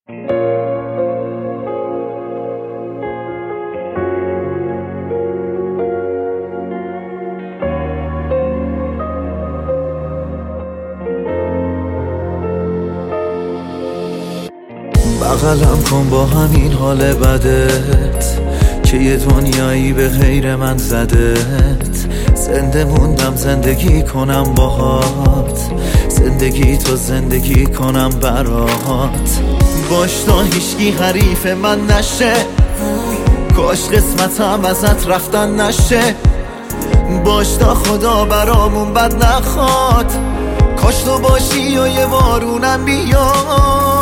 بغلم کن با همین حال بدت که یه دنیایی به غیر من زدت. زنده موندم زندگی کنم باهات، زندگی تو زندگی کنم برات. باش تا هیچکی حریف من نشه، کاش قسمتم ازت رفتن نشه. باش تا خدا برامون بد نخواد، کاش تو باشی و یه بارونم بیاد.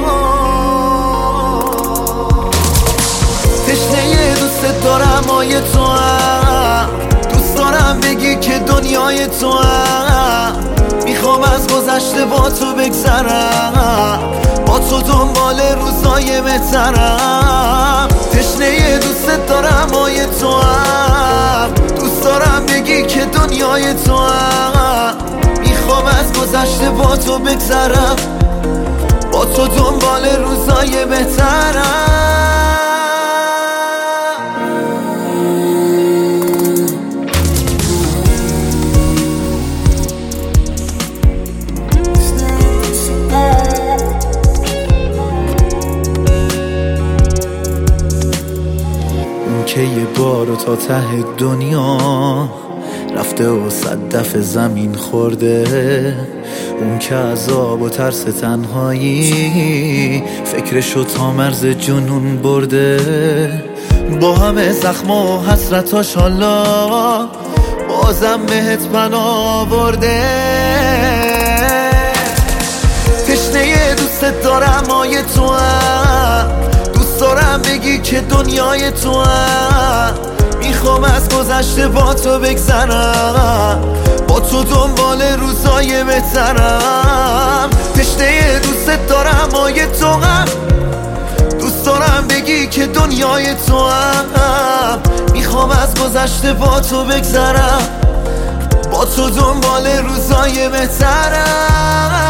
تشنه دوست دارم آیه تو هم، دوست دارم بگی که دنیای تو هم. میخوام از گذشته با تو بگذرم، با تو دنبال روزای بهترم. تشنه دوست دارم آیه تو هم، دوست دارم بگی که دنیای تو هم. میخوام از گذشته با تو بگذرم، با تو دنبال روزای بهترم. که یه بار تا ته دنیا رفته و صدف زمین خورده، اون که عذاب و ترس تنهایی فکرشو تا مرز جنون برده. با همه زخم و حسرتاش حالا بازم بهت پناه برده. تشنه دوست دارم آیه تو هم، دوست دارم بگی که دنیای تو هم. میخوام از گذشته با تو بگذرم، با تو دنبال روزای بهترم. تشنه دوست دارم آیه تو هم، دوست دارم بگی که دنیای تو هم. میخوام از گذشته با تو بگذرم، با تو دنبال روزای بهترم.